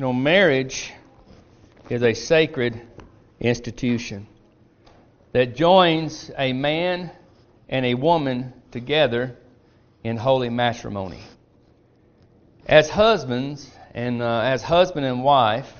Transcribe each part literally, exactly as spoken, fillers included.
You know, marriage is a sacred institution that joins a man and a woman together in holy matrimony. As husbands and uh, as husband and wife,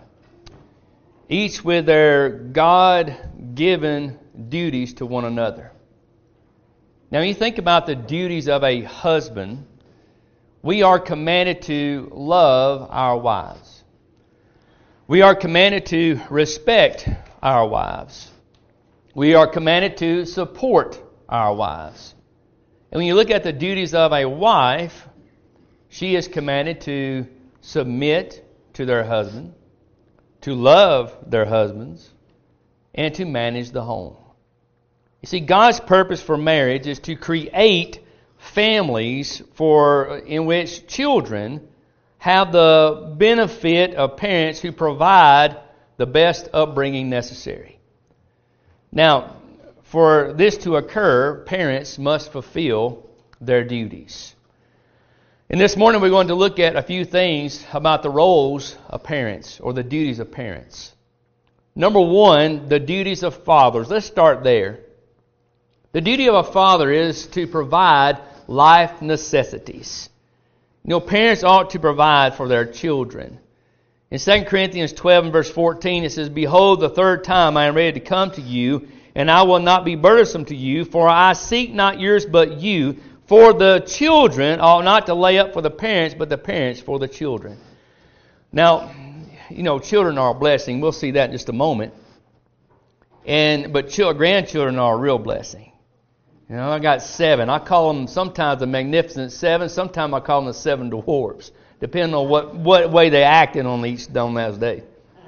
each with their God-given duties to one another. Now, when you think about the duties of a husband, we are commanded to love our wives. We are commanded to respect our wives. We are commanded to support our wives. And when you look at the duties of a wife, she is commanded to submit to their husband, to love their husbands, and to manage the home. You see, God's purpose for marriage is to create families for in which children have the benefit of parents who provide the best upbringing necessary. Now, for this to occur, parents must fulfill their duties. And this morning we're going to look at a few things about the roles of parents or the duties of parents. Number one, the duties of fathers. Let's start there. The duty of a father is to provide life necessities. You know, parents ought to provide for their children. In Second Corinthians twelve and verse fourteen, it says, "Behold, the third time I am ready to come to you, and I will not be burdensome to you, for I seek not yours but you. For the children ought not to lay up for the parents, but the parents for the children." Now, you know, children are a blessing. We'll see that in just a moment. And but children, grandchildren are a real blessing. You know, I got seven. I call them sometimes the Magnificent Seven. Sometimes I call them the Seven Dwarfs, depending on what, what way they acted on each on that day.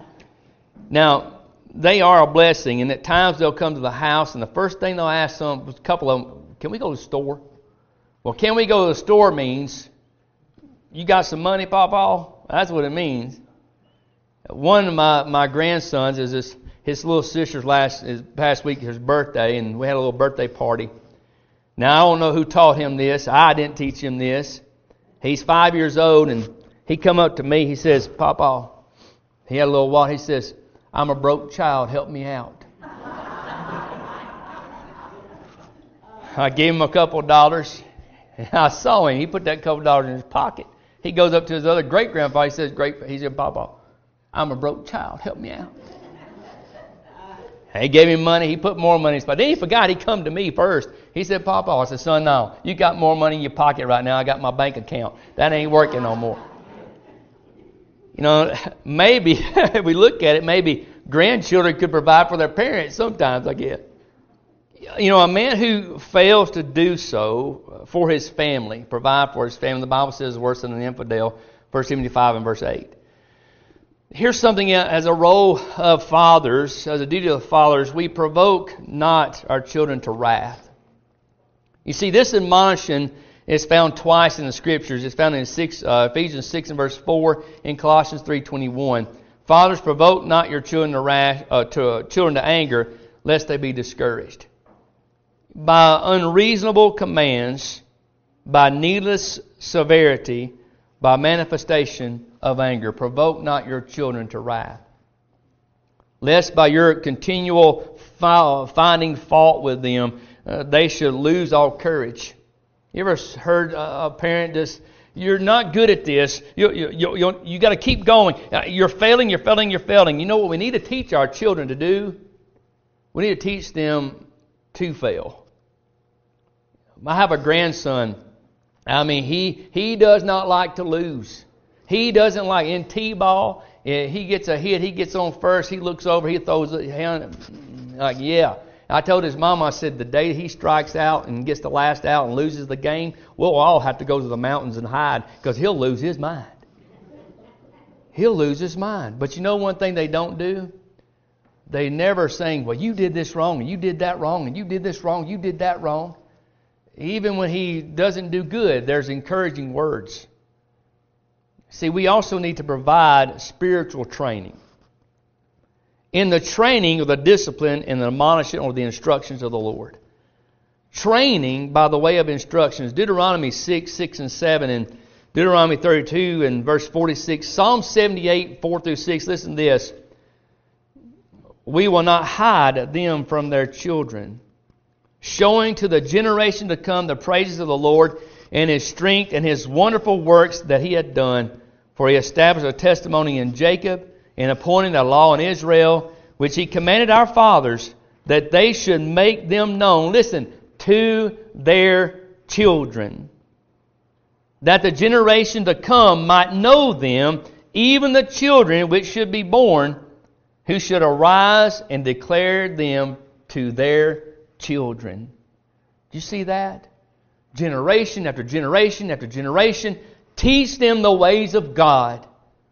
Now, they are a blessing, and at times they'll come to the house, and the first thing they'll ask some, a couple of them, "Can we go to the store?" Well, "Can we go to the store" means, "You got some money, Papa?" That's what it means. One of my, my grandsons is this, his little sister's last his past week, his birthday, and we had a little birthday party. Now, I don't know who taught him this. I didn't teach him this. He's five years old, and he come up to me. He says, "Papa," he had a little while. He says, "I'm a broke child. Help me out." I gave him a couple of dollars. And I saw him. He put that couple of dollars in his pocket. He goes up to his other great-grandpa. He says, "Great," he said, "Papa, I'm a broke child. Help me out." He gave him money. He put more money in his pocket. Then he forgot. He come to me first. He said, "Papa," I said, "Son, no. You got more money in your pocket right now. I got my bank account. That ain't working no more." You know, maybe, if we look at it, maybe grandchildren could provide for their parents sometimes, I guess. You know, a man who fails to do so for his family, provide for his family, the Bible says is worse than an infidel, First Timothy five and verse eight. Here's something as a role of fathers, as a duty of fathers, we provoke not our children to wrath. You see, this admonition is found twice in the Scriptures. It's found in six, uh, Ephesians six and verse four, and Colossians three twenty-one. "Fathers, provoke not your children to wrath, uh, to uh, children to anger, lest they be discouraged." By unreasonable commands, by needless severity, by manifestation of anger, provoke not your children to wrath, lest by your continual finding fault with them, uh, they should lose all courage. You ever heard a parent just, "You're not good at this. You you you, you, you got to keep going. You're failing. You're failing. You're failing." You know what we need to teach our children to do? We need to teach them to fail. I have a grandson. I mean, he he does not like to lose. He doesn't like in T-ball. He gets a hit. He gets on first. He looks over. He throws a hand. Like, yeah. I told his mom, I said, the day he strikes out and gets the last out and loses the game, we'll all have to go to the mountains and hide because he'll lose his mind. He'll lose his mind. But you know one thing they don't do? They never saying, "Well, you did this wrong, and you did that wrong, and you did this wrong, you did that wrong." Even when he doesn't do good, there's encouraging words. See, we also need to provide spiritual training. In the training of the discipline and the admonishment or the instructions of the Lord. Training by the way of instructions. Deuteronomy six, six and seven and Deuteronomy thirty-two and verse forty-six. Psalm seventy-eight, four through six. Listen to this. We will not hide them from their children, showing to the generation to come the praises of the Lord and His strength and His wonderful works that He had done. For He established a testimony in Jacob and appointed a law in Israel, which He commanded our fathers, that they should make them known, listen, to their children, that the generation to come might know them, even the children which should be born, who should arise and declare them to their children. Do you see that? Generation after generation after generation, teach them the ways of God.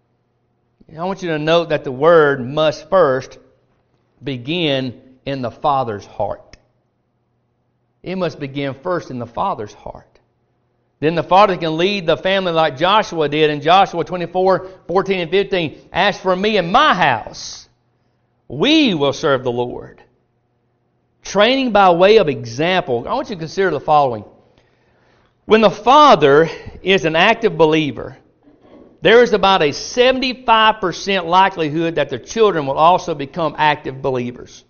I want you to note that the word must first begin in the Father's heart. It must begin first in the Father's heart. Then the Father can lead the family like Joshua did in Joshua twenty-four, fourteen and fifteen. As for me and my house, we will serve the Lord. Training by way of example. I want you to consider the following. When the father is an active believer, there is about a seventy-five percent likelihood that the children will also become active believers.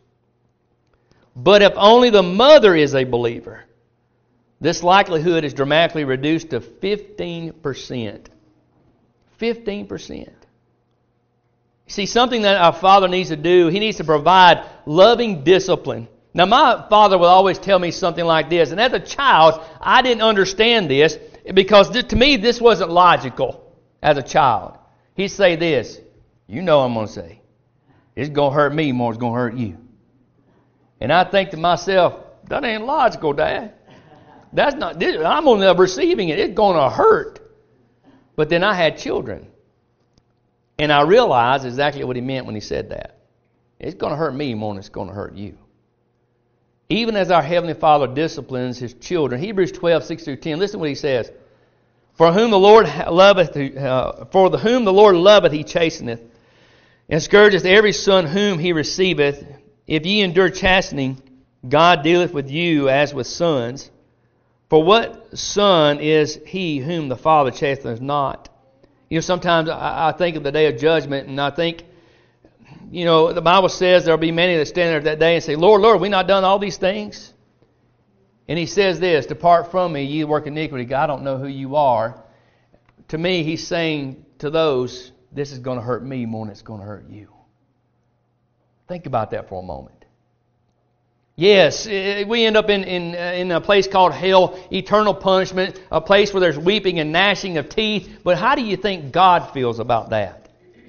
But if only the mother is a believer, this likelihood is dramatically reduced to fifteen percent. fifteen percent. See, something that our father needs to do, he needs to provide loving discipline. Now, my father would always tell me something like this, and as a child, I didn't understand this because to me this wasn't logical as a child. He'd say this, you know what I'm going to say, it's going to hurt me more than it's going to hurt you. And I think to myself, that ain't logical, Dad. That's not. This, I'm only receiving it. It's going to hurt. But then I had children. And I realized exactly what he meant when he said that. It's going to hurt me more than it's going to hurt you. Even as our Heavenly Father disciplines His children. Hebrews twelve, six through ten. Listen to what he says. For whom the Lord loveth, uh, for the whom the Lord loveth, He chasteneth, and scourgeth every son whom He receiveth. If ye endure chastening, God dealeth with you as with sons. For what son is he whom the Father chasteneth not? You know, sometimes I, I think of the day of judgment, and I think, you know, the Bible says there will be many that stand there that day and say, Lord, Lord, we not done all these things? And He says this, depart from me, ye work iniquity. God, I don't know who you are. To me, He's saying to those, this is going to hurt me more than it's going to hurt you. Think about that for a moment. Yes, we end up in, in, in a place called hell, eternal punishment, a place where there's weeping and gnashing of teeth. But how do you think God feels about that?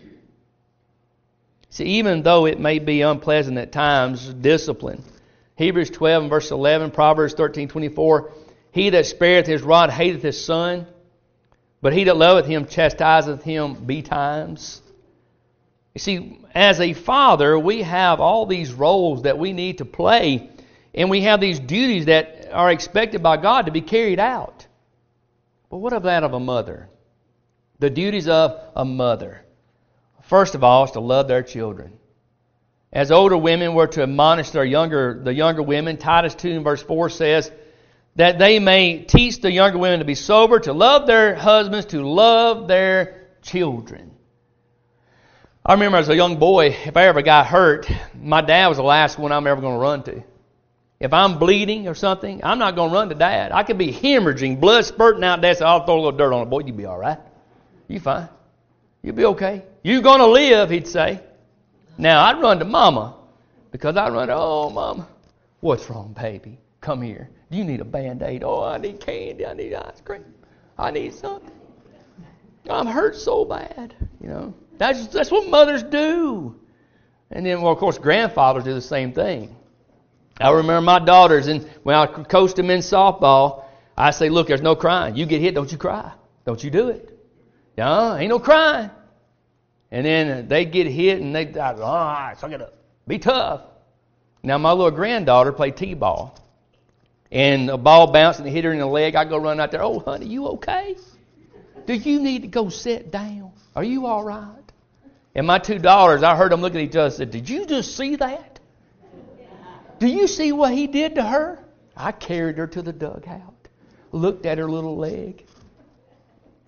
See, even though it may be unpleasant at times, discipline. Hebrews twelve and verse eleven, Proverbs thirteen, twenty-four. He that spareth his rod hateth his son, but he that loveth him chastiseth him betimes. You see, as a father, we have all these roles that we need to play, and we have these duties that are expected by God to be carried out. But what of that of a mother? The duties of a mother. First of all, is to love their children. As older women were to admonish their younger, the younger women, Titus two and verse four says that they may teach the younger women to be sober, to love their husbands, to love their children. I remember as a young boy, if I ever got hurt, my dad was the last one I'm ever going to run to. If I'm bleeding or something, I'm not going to run to Dad. I could be hemorrhaging, blood spurting out. Dad said, I'll throw a little dirt on it. Boy, you'll be all right. You fine. You'll be okay. You're going to live, he'd say. Now, I'd run to Mama because I'd run to, oh, Mama, what's wrong, baby? Come here. Do you need a Band-Aid? Oh, I need candy. I need ice cream. I need something. I'm hurt so bad, you know. That's, that's what mothers do. And then, well, of course, grandfathers do the same thing. I remember my daughters, and when I coached them in softball, I say, look, there's no crying. You get hit, don't you cry. Don't you do it. No, ain't no crying. And then they get hit, and they, all right, suck it up. Be tough. Now, my little granddaughter played t-ball. And a ball bounced and hit her in the leg. I go run out there, oh, honey, you okay? Do you need to go sit down? Are you all right? And my two daughters, I heard them look at each other and said, did you just see that? Do you see what he did to her? I carried her to the dugout, looked at her little leg.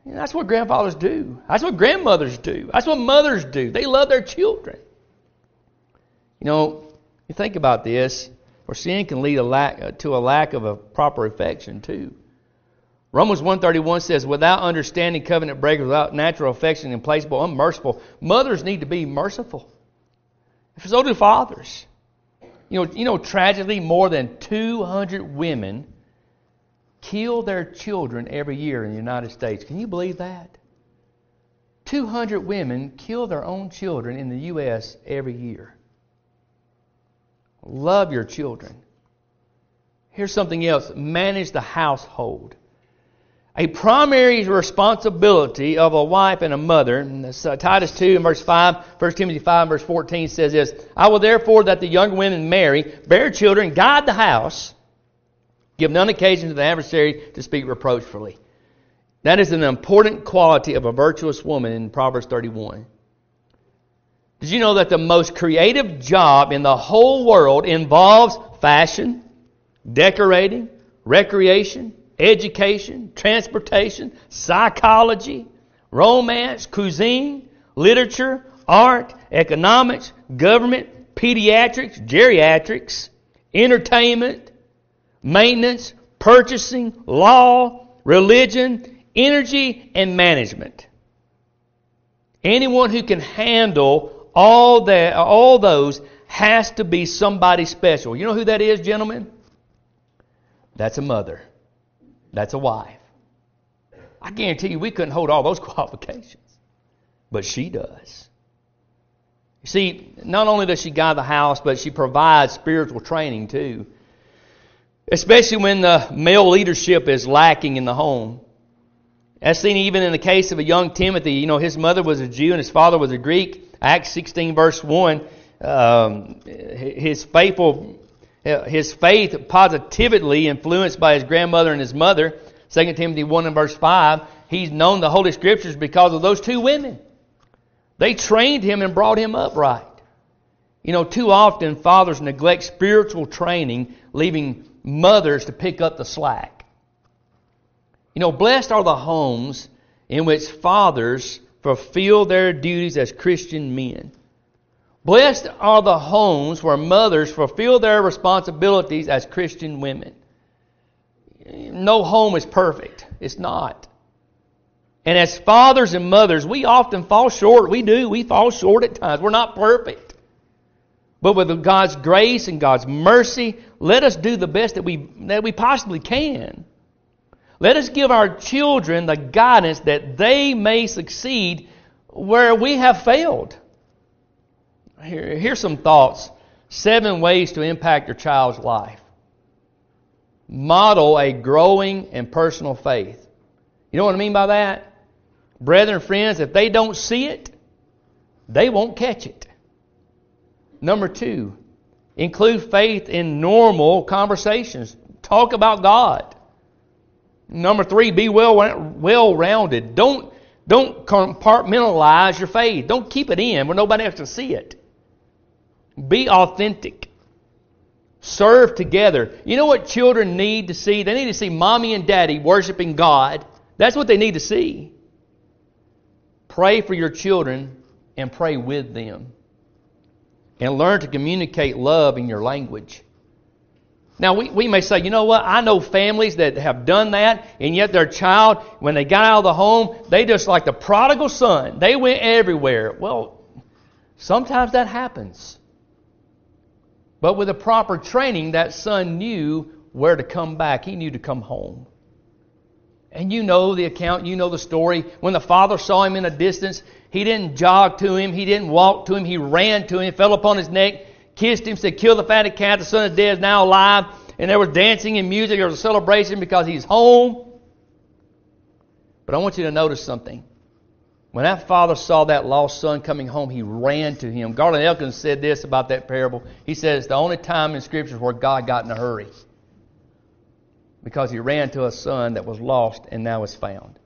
And that's what grandfathers do. That's what grandmothers do. That's what mothers do. They love their children. You know, you think about this, or sin can lead a lack, to a lack of a proper affection too. Romans one thirty-one says, without understanding, covenant breakers, without natural affection, implacable, unmerciful. Mothers need to be merciful. So do fathers. You know, you know, tragically, more than two hundred women kill their children every year in the United States. Can you believe that? two hundred women kill their own children in the U S every year. Love your children. Here's something else. Manage the household. A primary responsibility of a wife and a mother, and uh, Titus two and verse five, First Timothy five and verse fourteen says this, I will therefore that the young women marry, bear children, guide the house, give none occasion to the adversary to speak reproachfully. That is an important quality of a virtuous woman in Proverbs thirty-one. Did you know that the most creative job in the whole world involves fashion, decorating, recreation, education, transportation, psychology, romance, cuisine, literature, art, economics, government, pediatrics, geriatrics, entertainment, maintenance, purchasing, law, religion, energy, and management? Anyone who can handle all that, all those has to be somebody special. You know who that is, gentlemen? That's a mother. That's a wife. I guarantee you we couldn't hold all those qualifications. But she does. You see, not only does she guide the house, but she provides spiritual training too. Especially when the male leadership is lacking in the home. As seen even in the case of a young Timothy. You know, his mother was a Jew and his father was a Greek. Acts sixteen verse one, um, his faithful, his faith positively influenced by his grandmother and his mother. Second Timothy one and verse five, he's known the Holy Scriptures because of those two women. They trained him and brought him up right. You know, too often fathers neglect spiritual training, leaving mothers to pick up the slack. You know, blessed are the homes in which fathers fulfill their duties as Christian men. Blessed are the homes where mothers fulfill their responsibilities as Christian women. No home is perfect. It's not. And as fathers and mothers, we often fall short. We do. We fall short at times. We're not perfect. But with God's grace and God's mercy, let us do the best that we, that we possibly can. Let us give our children the guidance that they may succeed where we have failed. Here, here's some thoughts. Seven ways to impact your child's life. Model a growing and personal faith. You know what I mean by that? Brethren and friends, if they don't see it, they won't catch it. Number two, include faith in normal conversations. Talk about God. Number three, be well well-rounded. Don't, don't compartmentalize your faith. Don't keep it in where nobody else can see it. Be authentic. Serve together. You know what children need to see? They need to see mommy and daddy worshiping God. That's what they need to see. Pray for your children and pray with them. And learn to communicate love in your language. Now, we, we may say, you know what, I know families that have done that, and yet their child, when they got out of the home, they just like the prodigal son. They went everywhere. Well, sometimes that happens. But with the proper training, that son knew where to come back. He knew to come home. And you know the account, you know the story. When the father saw him in a distance, he didn't jog to him, he didn't walk to him, he ran to him, fell upon his neck, kissed him, said, kill the fatted calf, the son is dead, is now alive. And there was dancing and music, there was a celebration because he's home. But I want you to notice something. When that father saw that lost son coming home, he ran to him. Garland Elkins said this about that parable. He said it's the only time in Scripture where God got in a hurry. Because he ran to a son that was lost and now is found.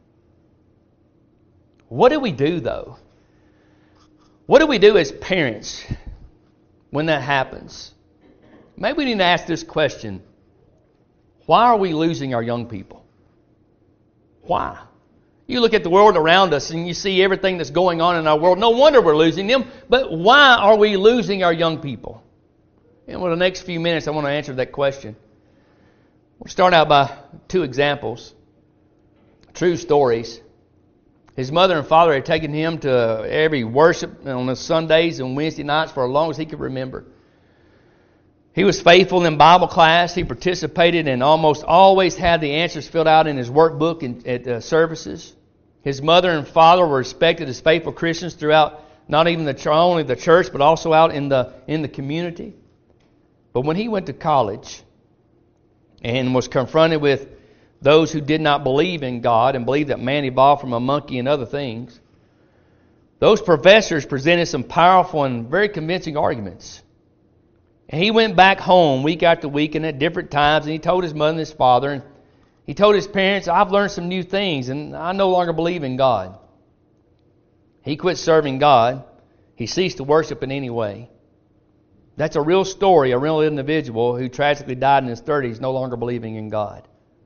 What do we do, though? What do we do as parents when that happens? Maybe we need to ask this question. Why are we losing our young people? Why? You look at the world around us and you see everything that's going on in our world. No wonder we're losing them. But why are we losing our young people? And for the next few minutes, I want to answer that question. We'll start out by two examples, true stories. His mother and father had taken him to every worship on the Sundays and Wednesday nights for as long as he could remember. He was faithful in Bible class. He participated and almost always had the answers filled out in his workbook in, at uh, services. His mother and father were respected as faithful Christians throughout not even the only the church, but also out in the in the community. But when he went to college and was confronted with those who did not believe in God and believed that man evolved from a monkey and other things, those professors presented some powerful and very convincing arguments. And he went back home week after week and at different times, and he told his mother and his father, and he told his parents, I've learned some new things, and I no longer believe in God. He quit serving God. He ceased to worship in any way. That's a real story, a real individual who tragically died in his thirties, no longer believing in God.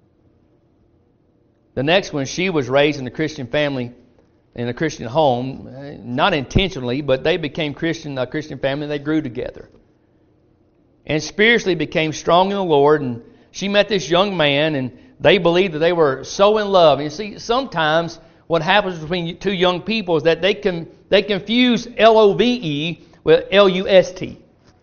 The next one, she was raised in a Christian family, in a Christian home, not intentionally, but they became Christian, a Christian family, and they grew together. And spiritually became strong in the Lord, and she met this young man, and they believed that they were so in love. And you see, sometimes what happens between two young people is that they can they confuse L O V E with L U S T.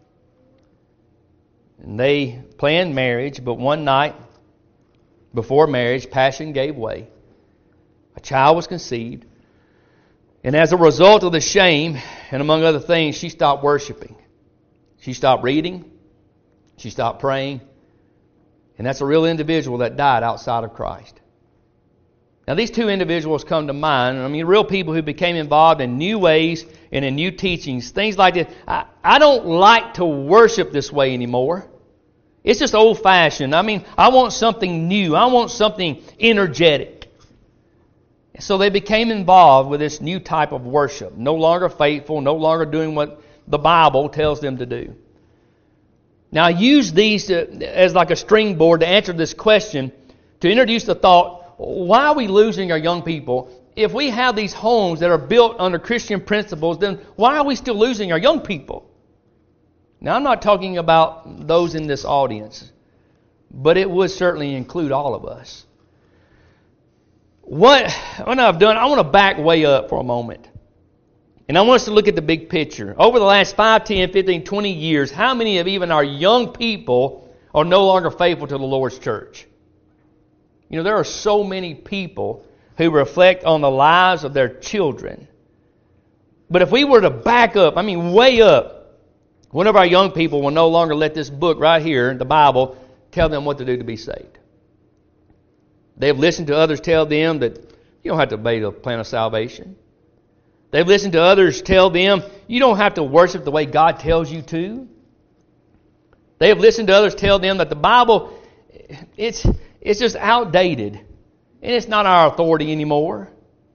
And they planned marriage, but one night before marriage, passion gave way. A child was conceived. And as a result of the shame, and among other things, she stopped worshiping. She stopped reading. She stopped praying. And that's a real individual that died outside of Christ. Now, these two individuals come to mind. I mean, real people who became involved in new ways and in new teachings. Things like this. I, I don't like to worship this way anymore. It's just old-fashioned. I mean, I want something new. I want something energetic. So they became involved with this new type of worship. No longer faithful, no longer doing what the Bible tells them to do. Now, I use these to, as like a springboard to answer this question, to introduce the thought, why are we losing our young people? If we have these homes that are built under Christian principles, then why are we still losing our young people? Now, I'm not talking about those in this audience, but it would certainly include all of us. What, what I've done, I want to back way up for a moment. And I want us to look at the big picture. Over the last five, ten, fifteen, twenty years, how many of even our young people are no longer faithful to the Lord's church? You know, there are so many people who reflect on the lives of their children. But if we were to back up, I mean way up, one of our young people will no longer let this book right here, the Bible, tell them what to do to be saved. They've listened to others tell them that you don't have to obey the plan of salvation. They've listened to others tell them you don't have to worship the way God tells you to. They have listened to others tell them that the Bible, it's, it's just outdated and it's not our authority anymore.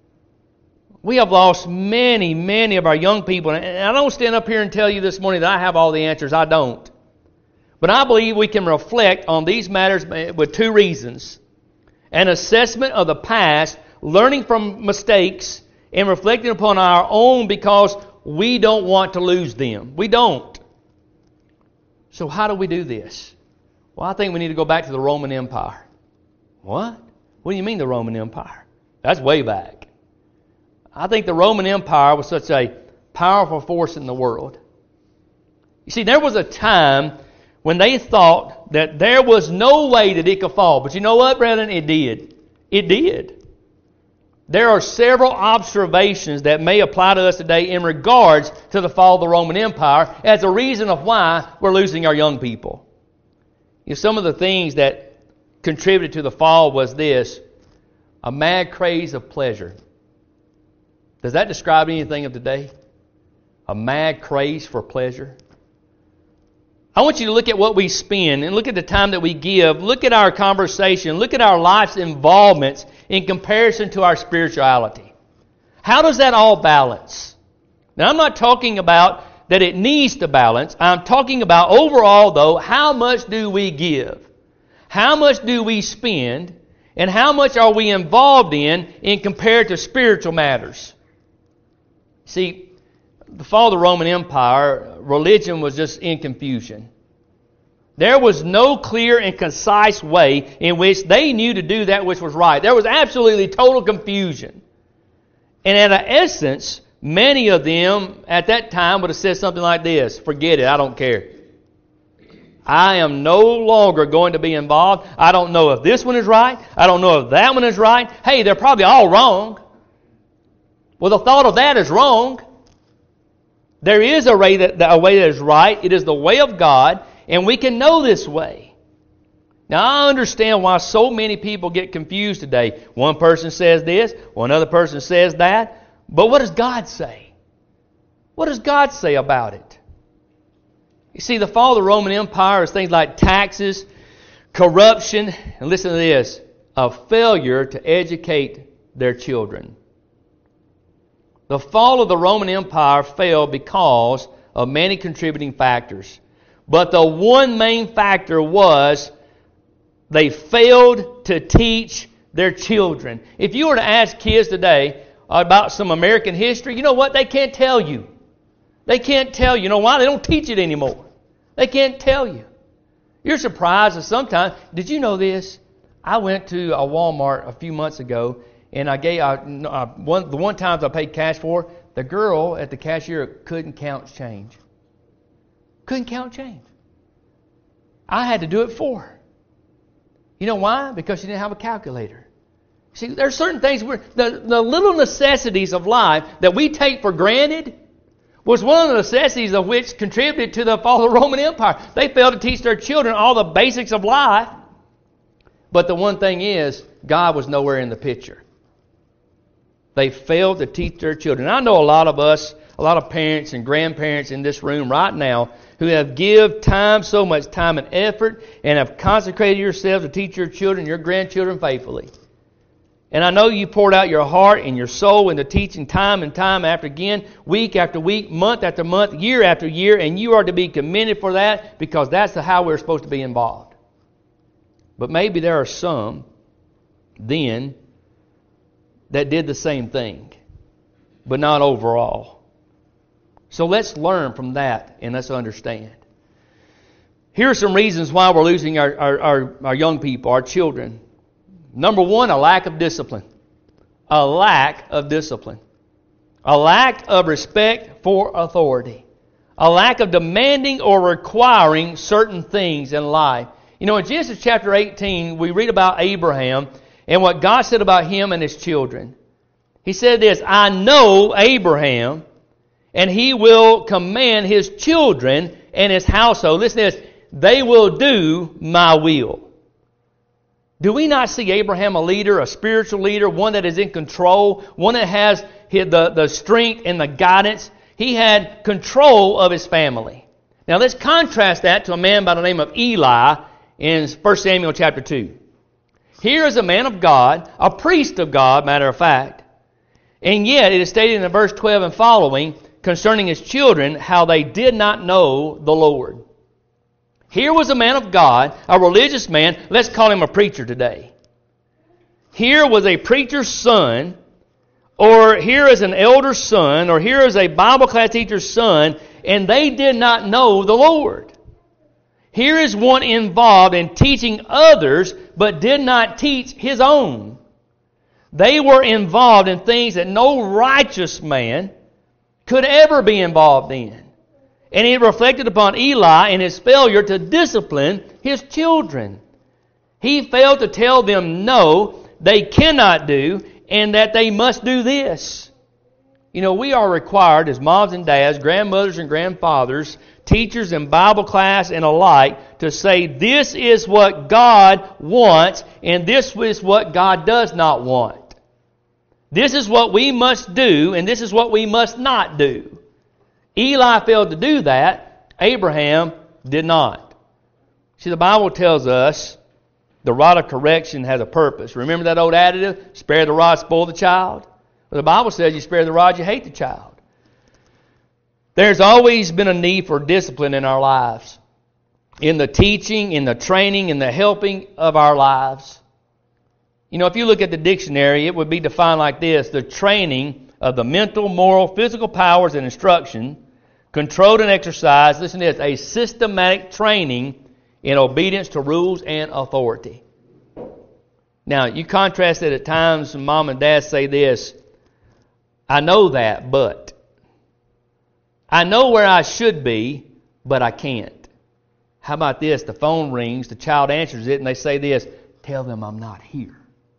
We have lost many, many of our young people. And I don't stand up here and tell you this morning that I have all the answers. I don't. But I believe we can reflect on these matters with two reasons. An assessment of the past, learning from mistakes, and reflecting upon our own because we don't want to lose them. We don't. So how do we do this? Well, I think we need to go back to the Roman Empire. What? What do you mean the Roman Empire? That's way back. I think the Roman Empire was such a powerful force in the world. You see, there was a time when they thought that there was no way that it could fall. But you know what, brethren? It did. It did. There are several observations that may apply to us today in regards to the fall of the Roman Empire as a reason of why we're losing our young people. You know, some of the things that contributed to the fall was this: a mad craze of pleasure. Does that describe anything of today? A mad craze for pleasure? I want you to look at what we spend and look at the time that we give. Look at our conversation. Look at our life's involvements in comparison to our spirituality. How does that all balance? Now, I'm not talking about that it needs to balance. I'm talking about overall, though, how much do we give? How much do we spend? And how much are we involved in in compared to spiritual matters? See, the fall of the Roman Empire, religion was just in confusion. There was no clear and concise way in which they knew to do that which was right. There was absolutely total confusion. And in essence, many of them at that time would have said something like this: forget it, I don't care. I am no longer going to be involved. I don't know if this one is right. I don't know if that one is right. Hey, they're probably all wrong. Well, the thought of that is wrong. There is a way that, a way that is right. It is the way of God, and we can know this way. Now, I understand why so many people get confused today. One person says this, one other person says that. But what does God say? What does God say about it? You see, the fall of the Roman Empire is things like taxes, corruption, and listen to this, a failure to educate their children. The fall of the Roman Empire failed because of many contributing factors. But the one main factor was they failed to teach their children. If you were to ask kids today about some American history, you know what? They can't tell you. They can't tell you. You know why? They don't teach it anymore. They can't tell you. You're surprised that sometimes, did you know this? I went to a Walmart a few months ago, and I gave uh, uh, one the one time I paid cash for, the girl at the cashier couldn't count change. Couldn't count change. I had to do it for her. You know why? Because she didn't have a calculator. See, there are certain things where the, the little necessities of life that we take for granted was one of the necessities of which contributed to the fall of the Roman Empire. They failed to teach their children all the basics of life. But the one thing is, God was nowhere in the picture. They failed to teach their children. I know a lot of us, a lot of parents and grandparents in this room right now who have give time, so much time and effort, and have consecrated yourselves to teach your children, your grandchildren faithfully. And I know you poured out your heart and your soul into teaching time and time after again, week after week, month after month, year after year, and you are to be commended for that because that's the how we're supposed to be involved. But maybe there are some then that did the same thing, but not overall. So let's learn from that and let's understand. Here are some reasons why we're losing our, our, our, our young people, our children. Number one, a lack of discipline. A lack of discipline. A lack of respect for authority. A lack of demanding or requiring certain things in life. You know, in Genesis chapter eighteen, we read about Abraham and what God said about him and his children. He said this, I know Abraham, and he will command his children and his household. Listen to this, they will do my will. Do we not see Abraham a leader, a spiritual leader, one that is in control, one that has the, the strength and the guidance? He had control of his family. Now let's contrast that to a man by the name of Eli in First Samuel chapter two. Here is a man of God, a priest of God, matter of fact. And yet it is stated in verse twelve and following concerning his children how they did not know the Lord. Here was a man of God, a religious man. Let's call him a preacher today. Here was a preacher's son, or here is an elder's son, or here is a Bible class teacher's son, and they did not know the Lord. Here is one involved in teaching others, but did not teach his own. They were involved in things that no righteous man could ever be involved in. And it reflected upon Eli in his failure to discipline his children. He failed to tell them no, they cannot do, and that they must do this. You know, we are required as moms and dads, grandmothers and grandfathers, teachers in Bible class and alike, to say this is what God wants and this is what God does not want. This is what we must do and this is what we must not do. Eli failed to do that. Abraham did not. See, the Bible tells us the rod of correction has a purpose. Remember that old adage, spare the rod, spoil the child? Well, the Bible says you spare the rod, you hate the child. There's always been a need for discipline in our lives. In the teaching, in the training, in the helping of our lives. You know, if you look at the dictionary, it would be defined like this: the training of the mental, moral, physical powers and instruction, controlled and exercised, listen to this, a systematic training in obedience to rules and authority. Now, you contrast it at times, mom and dad say this: I know that, but. I know where I should be, but I can't. How about this? The phone rings, the child answers it, and they say this: tell them I'm not here.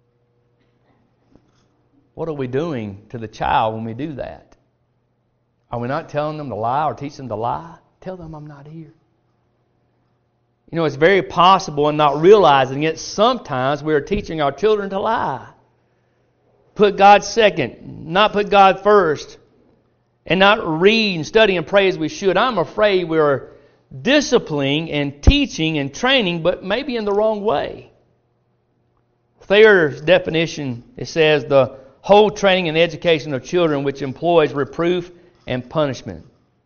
What are we doing to the child when we do that? Are we not telling them to lie or teach them to lie? Tell them I'm not here. You know, it's very possible and not realizing it, sometimes we are teaching our children to lie. Put God second, not put God first, and not read and study and pray as we should. I'm afraid we're disciplining and teaching and training, but maybe in the wrong way. Thayer's definition, it says, the whole training and education of children which employs reproof and punishment.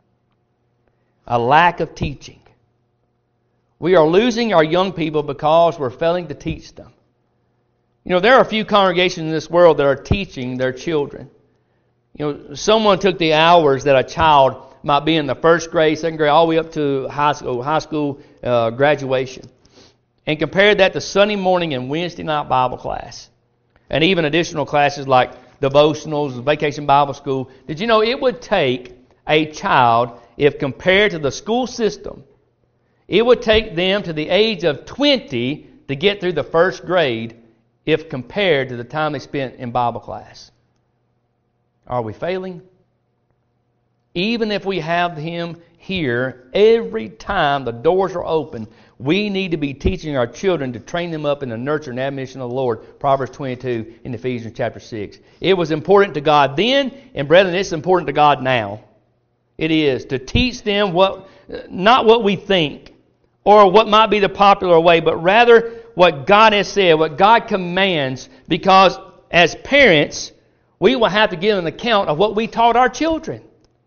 A lack of teaching. We are losing our young people because we're failing to teach them. You know, there are a few congregations in this world that are teaching their children. You know, someone took the hours that a child might be in the first grade, second grade, all the way up to high school, high school uh, graduation, and compared that to Sunday morning and Wednesday night Bible class, and even additional classes like devotionals, vacation Bible school. Did you know it would take a child, if compared to the school system, it would take them to the age of twenty to get through the first grade if compared to the time they spent in Bible class? Are we failing? Even if we have him here every time the doors are open, we need to be teaching our children to train them up in the nurture and admonition of the Lord. Proverbs twenty-two in Ephesians chapter six. It was important to God then, and brethren, it's important to God now. It is to teach them what, not what we think or what might be the popular way, but rather what God has said, what God commands, because as parents, we will have to give an account of what we taught our children.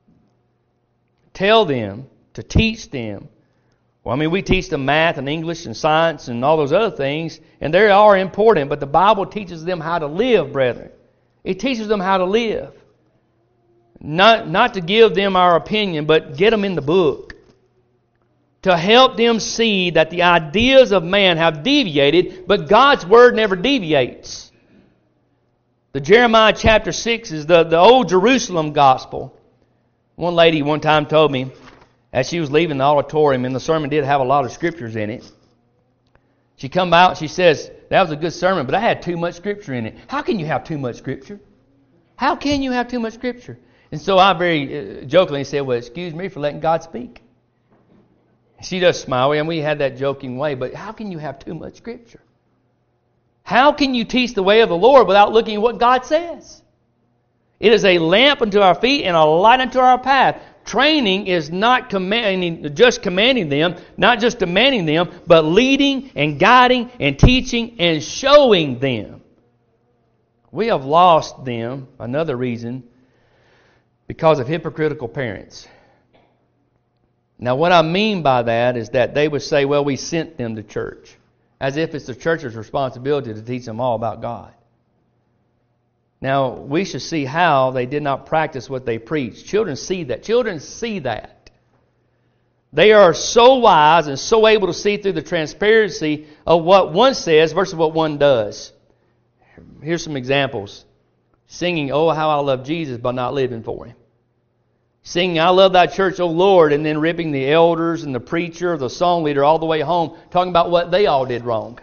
Tell them, to teach them. Well, I mean, we teach them math and English and science and all those other things, and they are important, but the Bible teaches them how to live, brethren. It teaches them how to live. Not, not to give them our opinion, but get them in the book. To help them see that the ideas of man have deviated, but God's Word never deviates. The Jeremiah chapter six is the, the old Jerusalem gospel. One lady one time told me, as she was leaving the auditorium, and the sermon did have a lot of scriptures in it, she come out and she says, that was a good sermon, but I had too much scripture in it. How can you have too much scripture? How can you have too much scripture? And so I very uh, jokingly said, well, excuse me for letting God speak. She does smile, and we had that joking way, but how can you have too much scripture? How can you teach the way of the Lord without looking at what God says? It is a lamp unto our feet and a light unto our path. Training is not commanding, just commanding them, not just demanding them, but leading and guiding and teaching and showing them. We have lost them, another reason, because of hypocritical parents. Now, what I mean by that is that they would say, well, we sent them to church, as if it's the church's responsibility to teach them all about God. Now, we should see how they did not practice what they preached. Children see that. Children see that. They are so wise and so able to see through the transparency of what one says versus what one does. Here's some examples. Singing, oh, how I love Jesus, but not living for Him. Singing, I love thy church, O Lord, and then ripping the elders and the preacher, the song leader all the way home, talking about what they all did wrong.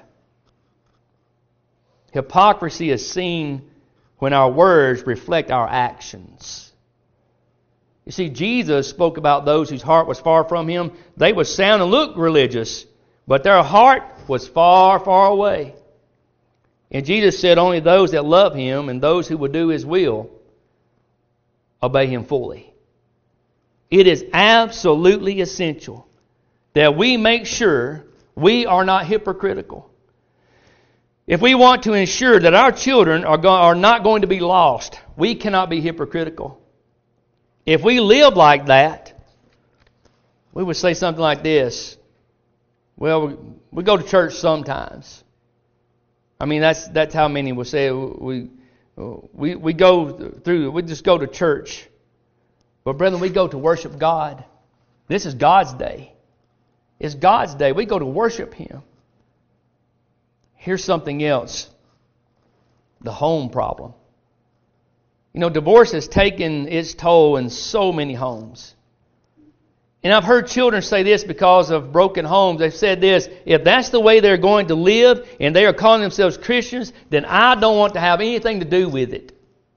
Hypocrisy is seen when our words reflect our actions. You see, Jesus spoke about those whose heart was far from Him. They would sound and look religious, but their heart was far, far away. And Jesus said only those that love Him and those who would do His will obey Him fully. It is absolutely essential that we make sure we are not hypocritical. If we want to ensure that our children are, go- are not going to be lost, we cannot be hypocritical. If we live like that, we would say something like this. Well, we, we go to church sometimes. I mean, that's that's how many will say we we we go through. We just go to church, but brethren, we go to worship God. This is God's day. It's God's day. We go to worship Him. Here's something else: the home problem. You know, divorce has taken its toll in so many homes. And I've heard children say this because of broken homes. They've said this: if that's the way they're going to live and they are calling themselves Christians, then I don't want to have anything to do with it.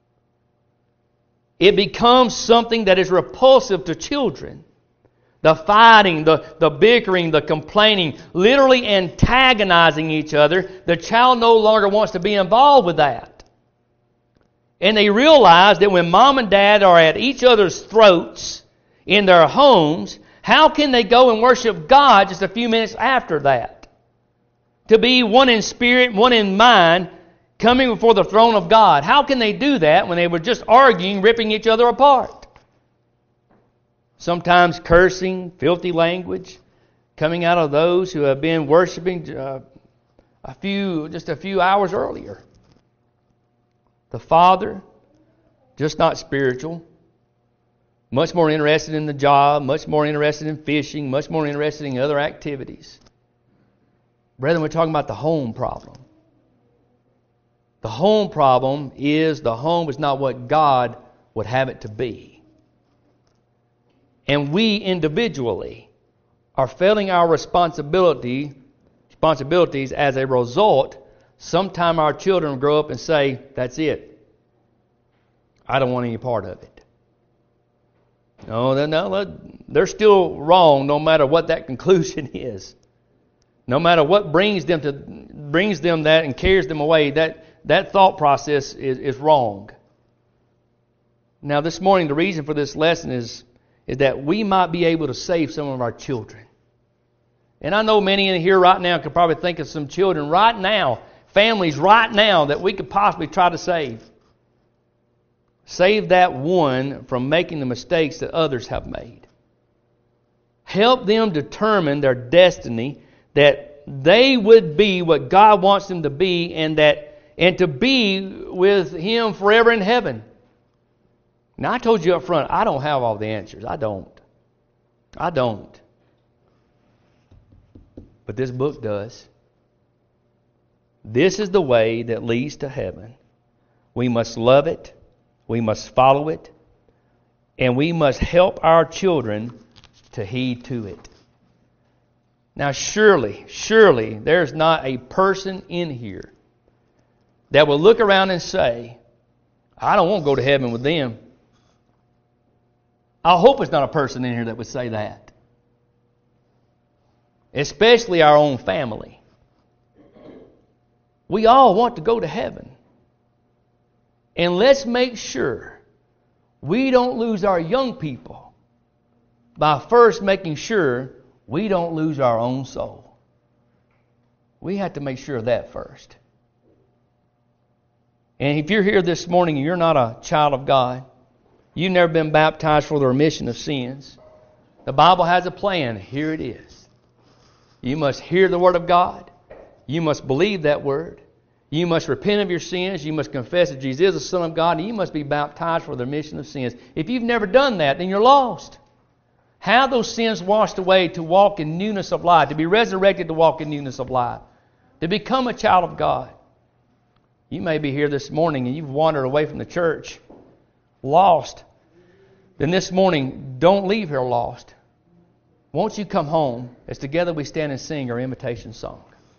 It becomes something that is repulsive to children. The fighting, the, the bickering, the complaining, literally antagonizing each other. The child no longer wants to be involved with that. And they realize that when mom and dad are at each other's throats in their homes, how can they go and worship God just a few minutes after that? To be one in spirit, one in mind, coming before the throne of God. How can they do that when they were just arguing, ripping each other apart? Sometimes cursing, filthy language, coming out of those who have been worshiping uh, a few, just a few hours earlier. The father, just not spiritual, much more interested in the job, much more interested in fishing, much more interested in other activities. Brethren, we're talking about the home problem. The home problem is the home is not what God would have it to be. And we individually are failing our responsibility, responsibilities as a result. Sometime our children grow up and say, that's it. I don't want any part of it. No, no, they're still wrong no matter what that conclusion is. No matter what brings them to brings them that and carries them away, that, that thought process is, is wrong. Now this morning, the reason for this lesson is, is that we might be able to save some of our children. And I know many in here right now could probably think of some children right now, families right now that we could possibly try to save. Save that one from making the mistakes that others have made. Help them determine their destiny, that they would be what God wants them to be, and that and to be with Him forever in heaven. Now, I told you up front, I don't have all the answers. I don't. I don't. But this book does. This is the way that leads to heaven. We must love it. We must follow it. And we must help our children to heed to it. Now, surely, surely, there's not a person in here that will look around and say, I don't want to go to heaven with them. I hope it's not a person in here that would say that. Especially our own family. We all want to go to heaven. And let's make sure we don't lose our young people by first making sure we don't lose our own soul. We have to make sure of that first. And if you're here this morning and you're not a child of God, you've never been baptized for the remission of sins, the Bible has a plan. Here it is. You must hear the Word of God. You must believe that Word. You must repent of your sins. You must confess that Jesus is the Son of God. And you must be baptized for the remission of sins. If you've never done that, then you're lost. Have those sins washed away to walk in newness of life, to be resurrected to walk in newness of life, to become a child of God. You may be here this morning and you've wandered away from the church, lost. Then this morning, don't leave here lost. Won't you come home as together we stand and sing our invitation song?